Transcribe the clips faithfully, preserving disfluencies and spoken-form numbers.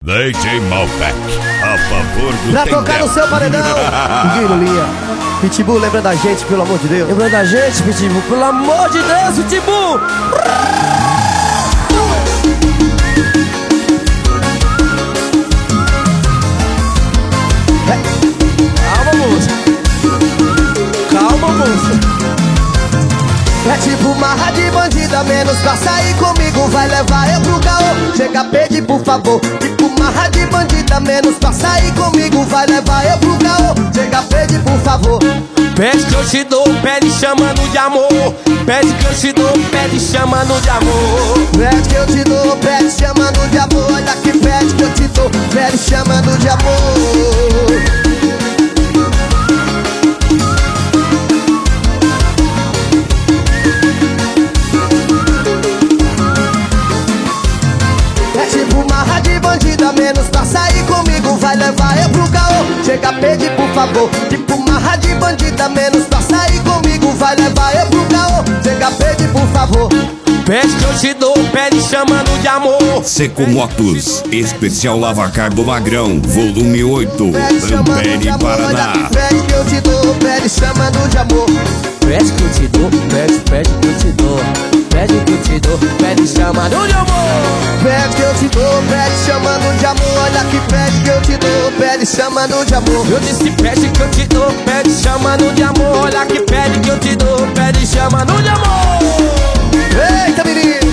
D J Malbec, a favor do Pra Tendel. tocar no seu paredão. Guilherme Linha. Pitbull, lembra da gente, pelo amor de Deus. Lembra da gente, Pitbull, pelo amor de Deus, Pitbull. Calma, moça. Calma, moça. É tipo marra de bandida, menos pra sair comigo vai levar eu pro caô. Chega, pede por favor. Tipo marra de bandida, menos pra sair comigo vai levar eu pro caô. Chega, pede por favor. Pede que eu te dou, pede chamando de amor. Pede que eu te dou, pede chamando de amor. Pede que eu te dou, pede chamando de amor. Olha que pede que eu te dou, pede chamando de amor. É tipo marra de bandida, menos pra sair comigo vai levar eu pro caô. Chega, pede por favor. Tipo marra de bandida, menos pra sair comigo vai levar eu pro caô. Chega, pede por favor. Pede que eu te dou, pede chamando de amor. Seco Motos, especial Lavacar do Magrão, volume oito, Pede chamando de Tampere, amor. Olha Paraná. que pede que eu te dou, pede chamando de amor. Pede que eu te dou, pede, pede que eu te dou. Pede que eu te dou, pede chamando de amor. Pede que eu te dou, pede chamando de amor. Olha que pede que eu te dou, pede chamando de amor. Eu disse pede que eu te dou, pede chamando de amor. Olha que pede que eu te dou, pede chamando de amor. Eita, menino!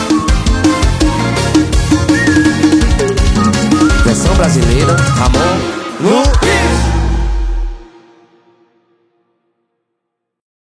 Versão brasileira, Ramon.